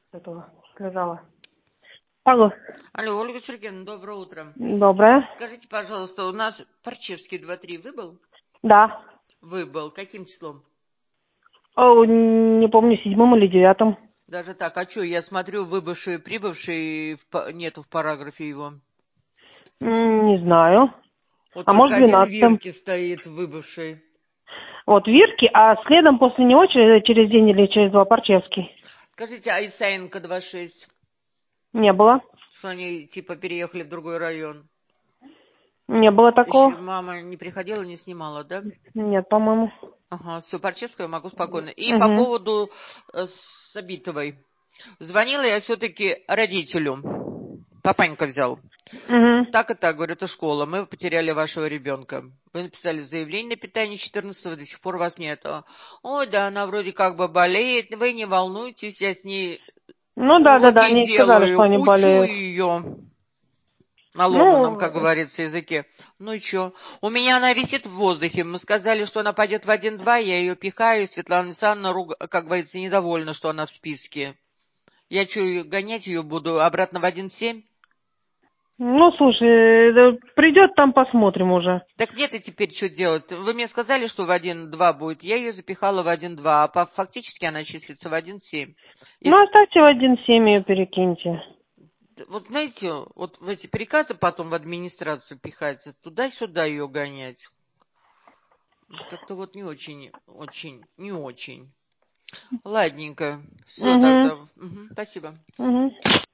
этого лежала. Алло. Алло, Ольга Сергеевна, доброе утро. Доброе. Скажите, пожалуйста, у нас Парчевский 2-3 выбыл? Да. Выбыл. Каким числом? О, не помню, 7 или 9. Даже так, а что, я смотрю, выбывший и прибывший, нету в параграфе его. Не знаю. Вот А только может, один 12. Вирки стоит выбывший. Вот Вирки, а следом после него через день или через 2 Парчевский. Скажите, а Исаенко 2-6? Не было. Что они типа переехали в другой район? Не было Еще такого. мама не приходила, не снимала, да? Нет, по-моему. Ага, все, Парчевского я могу спокойно. И по Угу. поводу Сабитовой. Звонила я все-таки родителю. Папанька взял. Угу. Так и так, говорю, это школа. Мы потеряли вашего ребенка. Вы написали заявление на питание 14-го, до сих пор вас нет. Ой, да, она вроде как бы болеет. Вы не волнуйтесь, я с ней Ну да, уроки они сказали, что делаю, они учу болеют. ее на ломаном, как Ну, говорится, языке. Ну и что? У меня она висит в воздухе. Мы сказали, что она пойдет в 1-2, я ее пихаю. Светлана Александровна, как говорится, недовольна, что она в списке. Я что, гонять ее буду обратно в 1-7? слушай, да придет, там посмотрим уже. Так мне-то теперь что делать? Вы мне сказали, что в 1-2 будет. Я ее запихала в 1-2, а фактически она числится в 1-7. И Ну, оставьте в 1,7 ее перекиньте. вот знаете, вот в эти приказы потом в администрацию пихать, туда-сюда ее гонять. Как-то вот не очень, не очень. Ладненько. Все Угу. тогда. Мгм, спасибо. Угу.